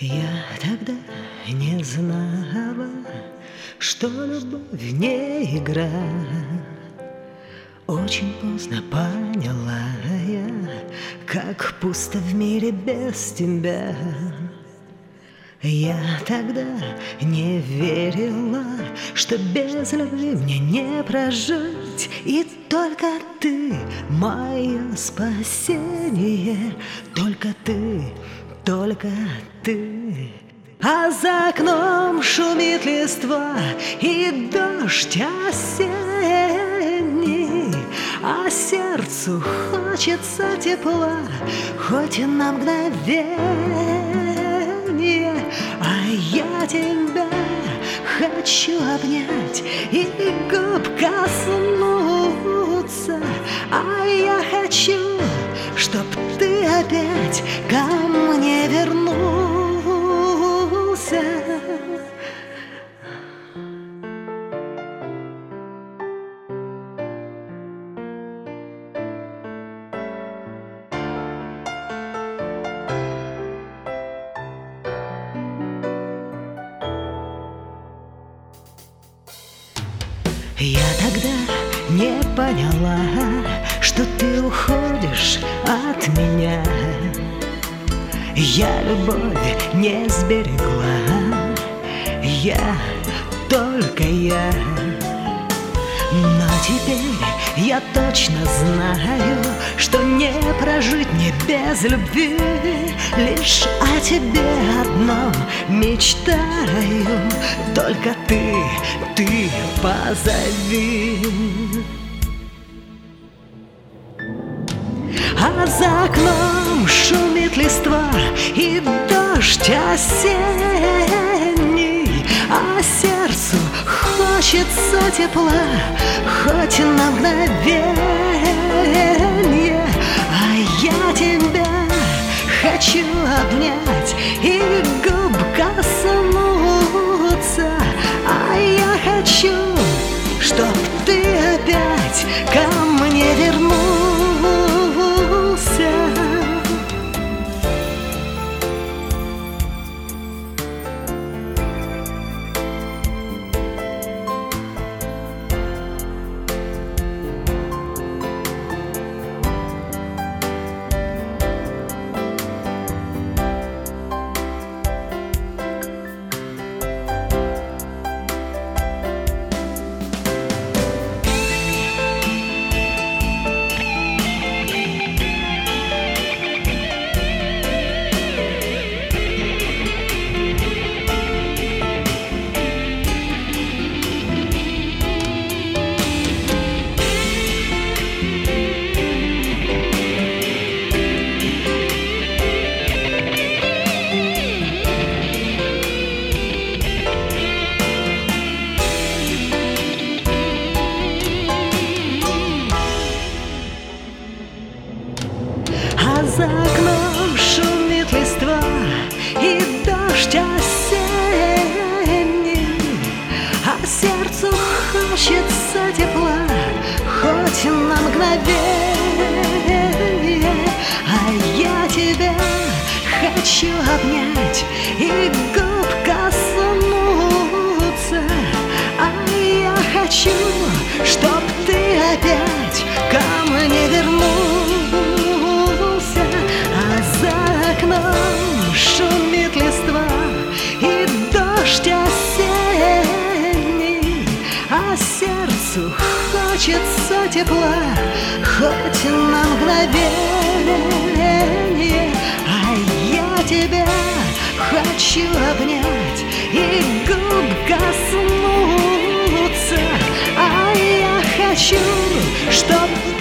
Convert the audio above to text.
Я тогда не знала, что любовь не игра. Очень поздно поняла я, как пусто в мире без тебя. Я тогда не верила, что без любви мне не прожить. И только ты мое спасение, только ты, только ты. А за окном шумит листва и дождь осенний, а сердцу хочется тепла, хоть и на мгновение. А я тебя хочу обнять и губ коснуться. А я хочу, чтоб ты опять ко мне вернулся. Я тогда не поняла, что ты уходишь от меня. Я любовь не сберегла, только я. Но теперь я точно знаю, что не прожить мне без любви. Лишь о тебе одном мечтаю, только ты позови. А за окном шумит листва и дождь осенний, а сердцу хочется тепла, хоть на мгновение. А я тебя хочу обнять и губ коснуться. А я хочу, чтоб ты опять ко мне вернулся. За окном шумит листва и дождь осенний, а сердцу хочется тепла, хоть на мгновение. А я тебя хочу обнять и губ коснуться. А я хочу, чтоб ты опять ко мне вернулся. Шумит листва и дождь осенний, а сердцу хочется тепла, хоть на мгновение. А я тебя хочу обнять и губ коснуться. А я хочу, чтоб